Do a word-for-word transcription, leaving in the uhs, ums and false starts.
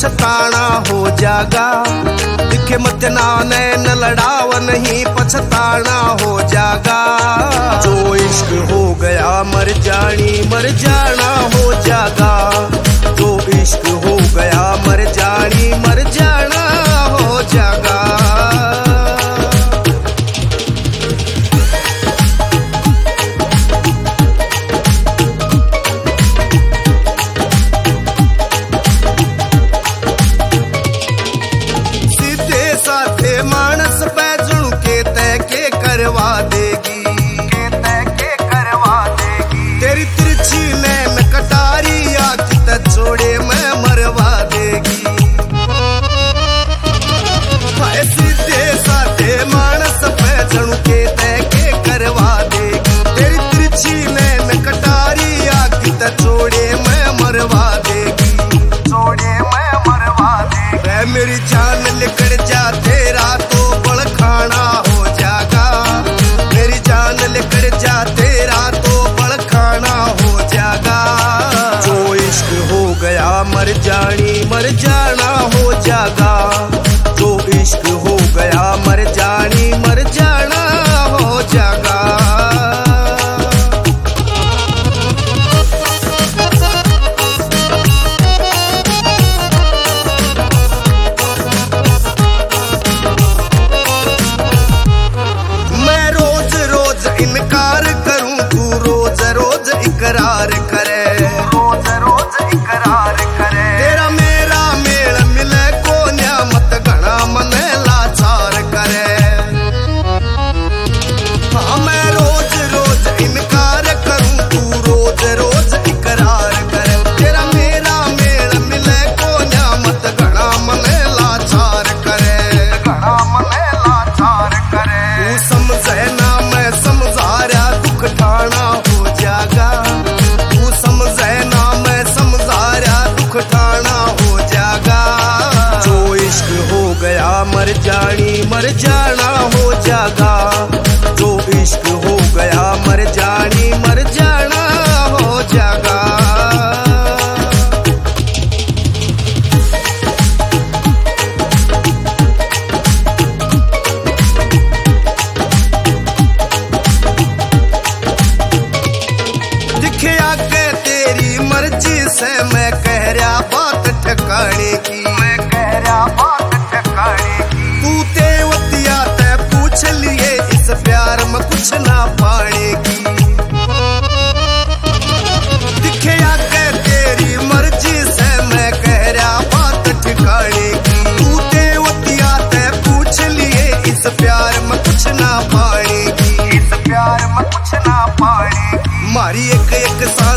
पछताना हो जागा। दिखे मत ना नैन लड़ाव नहीं पछताना हो जागा। जो इश्क हो गया मर जानी मर जाना हो जागा। जो इश्क हो गया मर जानी मर जाना हो जागा। मानस बैजुण के तय के करवा देगी के तय के करवा देगी। तेरी तिरछी नैन कटारी आँख तक छोड़े मैं मरवा देगी। सीधे साधे मानस बैजुण के तय के करवा देगी। तेरी तिरछी नैन कटारी आँख तक छोड़े मैं मरवा देगी। छोड़े मैं मरवा देगी। मेरी जान निकल जा तेरा तो बड़ खाना हो जागा। मेरी जान निकल जा तेरा तो बड़ खाना हो जागा। जो इश्क हो गया मर जानी मर जाना हो जागा। जो इश्क हो गया मर जानी मर जाना हो जागा। इनकार करूं तू रोज रोज इकरार करे। रोज रोज इकरार करे। तेरा मेरा मेल मिले को न्यामत घना मन लाचार करे। हाँ मैं रोज रोज इनकार करूं तू रोज रोज इकरार करे। तेरा मेरा मेल मिले को न्यामत घना मन लाचार करे। घना मन लाचार करे। तू समझे ना मैं समझारा दुख ठाना हो जागा। तू समझे ना मैं समझारा दुख ठाना हो जागा। जो इश्क हो गया मर जानी मर जाना हो जागा। जो इश्क हो गया मर जानी मर जाना हो जागा। मर्जी से मैं कह रहा बात ठिकाने की। मैं कह रहा बात ठिकाने की। तू तेवतिया ते पूछ लिए इस प्यार में कुछ ना पाने की। दिखे आके तेरी मर्जी से मैं कह रहा बात ठिकाने की। तू तेवतिया ते पूछ लिए इस प्यार में कुछ ना पाने की। इस प्यार में कुछ ना पाने की। मारी एक एक सा